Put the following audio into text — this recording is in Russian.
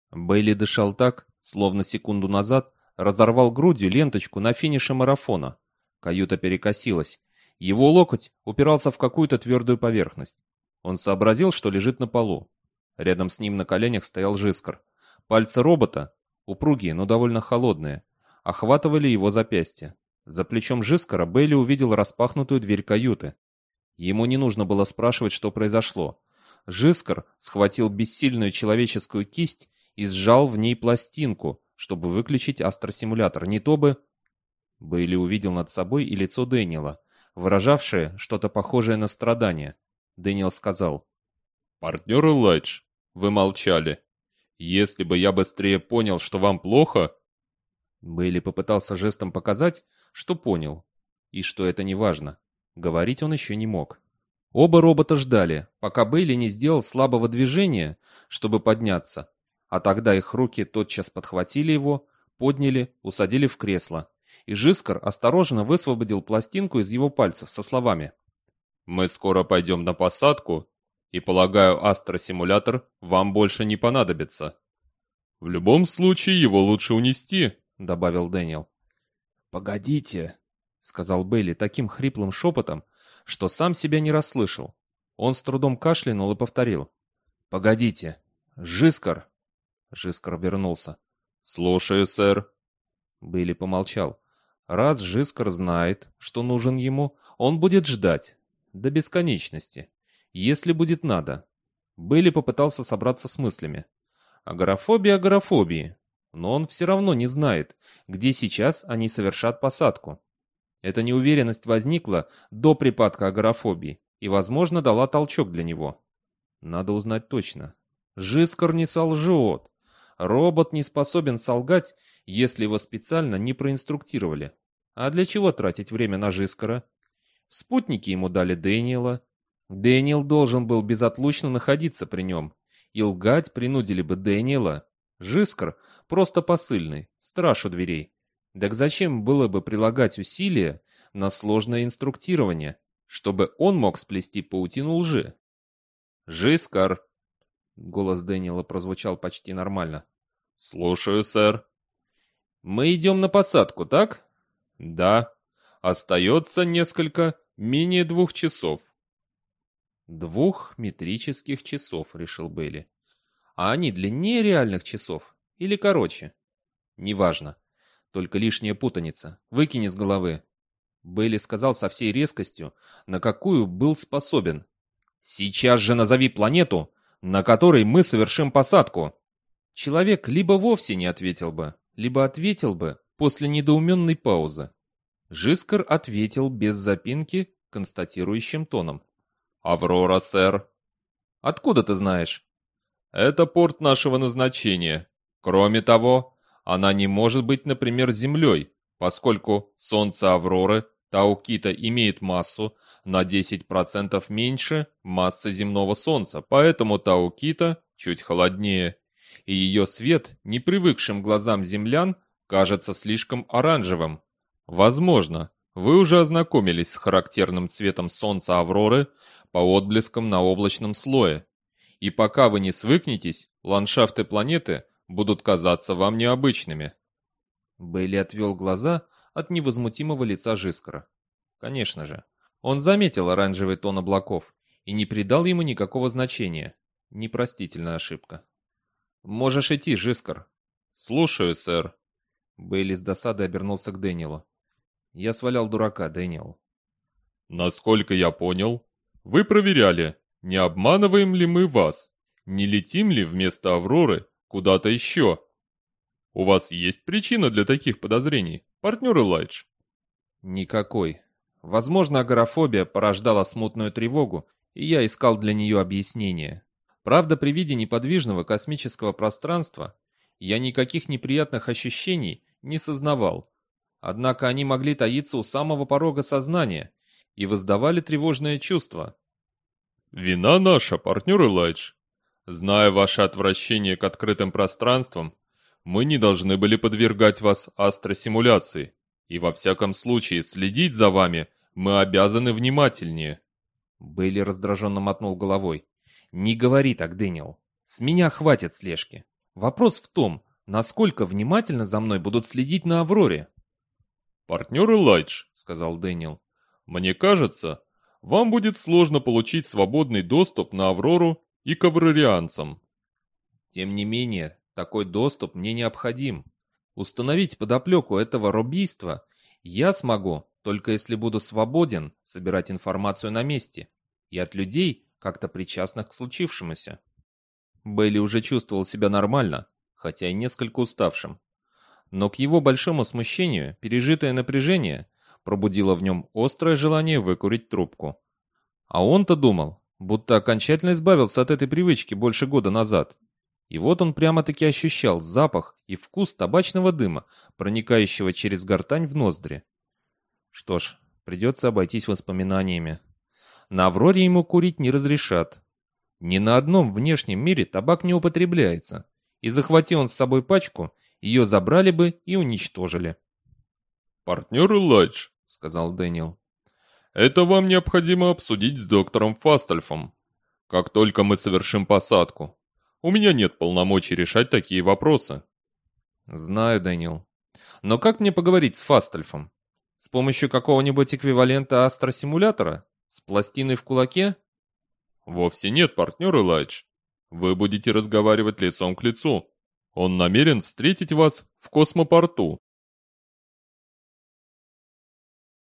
Бейли дышал так, словно секунду назад разорвал грудью ленточку на финише марафона. Каюта перекосилась. Его локоть упирался в какую-то твердую поверхность. Он сообразил, что лежит на полу. Рядом с ним на коленях стоял Жискар. Пальцы робота, упругие, но довольно холодные, охватывали его запястье. За плечом Жискара Бейли увидел распахнутую дверь каюты. Ему не нужно было спрашивать, что произошло. Жискар схватил бессильную человеческую кисть и сжал в ней пластинку, чтобы выключить астросимулятор. Не то бы... Бейли увидел над собой и лицо Дэниела, выражавшее что-то похожее на страдание. Дэниел сказал: «Партнер Элайдж, вы молчали. Если бы я быстрее понял, что вам плохо...» Бейли попытался жестом показать, что понял, и что это не важно. Говорить он еще не мог. Оба робота ждали, пока Бейли не сделал слабого движения, чтобы подняться, а тогда их руки тотчас подхватили его, подняли, усадили в кресло, и Жискар осторожно высвободил пластинку из его пальцев со словами: «Мы скоро пойдем на посадку, и, полагаю, астросимулятор вам больше не понадобится. В любом случае его лучше унести», — добавил Дэниел. «Погодите», — сказал Бейли таким хриплым шепотом, что сам себя не расслышал. Он с трудом кашлянул и повторил: «Погодите, Жискар!» Жискар вернулся. «Слушаю, сэр». Бейли помолчал. Раз Жискар знает, что нужен ему, он будет ждать. До бесконечности. Если будет надо. Бейли попытался собраться с мыслями. Агорафобия агорафобии. Но он все равно не знает, где сейчас они совершат посадку. Эта неуверенность возникла до припадка агорафобии и, возможно, дала толчок для него. Надо узнать точно. Жискар не солжет. Робот не способен солгать, если его специально не проинструктировали. А для чего тратить время на Жискара? В спутники ему дали Дэниела. Дэниел должен был безотлучно находиться при нем. И лгать принудили бы Дэниела. Жискар просто посыльный, страж у дверей. Так зачем было бы прилагать усилия на сложное инструктирование, чтобы он мог сплести паутину лжи? «Жискар!» Голос Дэниела прозвучал почти нормально. «Слушаю, сэр». «Мы идем на посадку, так?» «Да. Остается менее 2 часов». 2 метрических часов, решил Бейли. А они длиннее реальных часов или короче? Неважно. Только лишняя путаница. Выкини с головы. Бейли сказал со всей резкостью, на какую был способен. «Сейчас же назови планету, на которой мы совершим посадку!» Человек либо вовсе не ответил бы, либо ответил бы после недоуменной паузы. Жискар ответил без запинки, констатирующим тоном. «Аврора, сэр». «Откуда ты знаешь?» «Это порт нашего назначения. Кроме того, она не может быть, например, Землей, поскольку Солнце Авроры, Таукита, имеет массу на 10% меньше массы земного Солнца, поэтому Таукита чуть холоднее, и ее свет, непривыкшим глазам землян, кажется слишком оранжевым. Возможно, вы уже ознакомились с характерным цветом Солнца Авроры по отблескам на облачном слое. И пока вы не свыкнетесь, ландшафты планеты будут казаться вам необычными». Бейли отвел глаза от невозмутимого лица Жискара. Конечно же, он заметил оранжевый тон облаков и не придал ему никакого значения. Непростительная ошибка. «Можешь идти, Жискар». «Слушаю, сэр». Бейли с досадой обернулся к Дэниелу. «Я свалял дурака, Дэниел». «Насколько я понял, вы проверяли, не обманываем ли мы вас, не летим ли вместо Авроры куда-то еще. У вас есть причина для таких подозрений, партнер Элайдж?» «Никакой. Возможно, агорафобия порождала смутную тревогу, и я искал для нее объяснение. Правда, при виде неподвижного космического пространства я никаких неприятных ощущений не сознавал. Однако они могли таиться у самого порога сознания и вызывали тревожное чувство». «Вина наша, партнер Элайдж. Зная ваше отвращение к открытым пространствам, мы не должны были подвергать вас астросимуляции, и во всяком случае следить за вами мы обязаны внимательнее». Бейли раздраженно мотнул головой. «Не говори так, Дэниел. С меня хватит слежки. Вопрос в том, насколько внимательно за мной будут следить на Авроре. «Партнер Элайдж», — сказал Дэниел, — «мне кажется, вам будет сложно получить свободный доступ на Аврору и к аврорианцам». Тем не менее, такой доступ мне необходим. Установить подоплеку этого робийства я смогу, только если буду свободен собирать информацию на месте и от людей, как-то причастных к случившемуся. Бейли уже чувствовал себя нормально, хотя и несколько уставшим. Но к его большому смущению пережитое напряжение пробудило в нем острое желание выкурить трубку. А он-то думал, будто окончательно избавился от этой привычки больше года назад. И вот он прямо-таки ощущал запах и вкус табачного дыма, проникающего через гортань в ноздри. Что ж, придется обойтись воспоминаниями. На Авроре ему курить не разрешат. Ни на одном внешнем мире табак не употребляется, и захвати он с собой пачку, ее забрали бы и уничтожили. «Партнер Элайдж», — сказал Дэниел. «это вам необходимо обсудить с доктором Фастальфом, как только мы совершим посадку. У меня нет полномочий решать такие вопросы». Знаю, Дэниел. Но как мне поговорить с Фастальфом? С помощью какого-нибудь эквивалента астросимулятора? С пластиной в кулаке? «Вовсе нет, партнер Элайдж. Вы будете разговаривать лицом к лицу. Он намерен встретить вас в космопорту